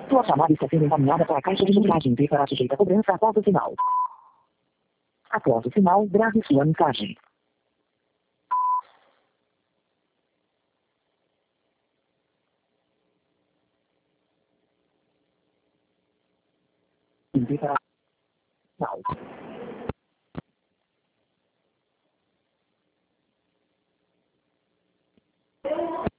Sua chamada está sendo encaminhada para a caixa de mensagem e será sujeita a cobrança após o sinal. Após o sinal, grave sua mensagem. E para sinal.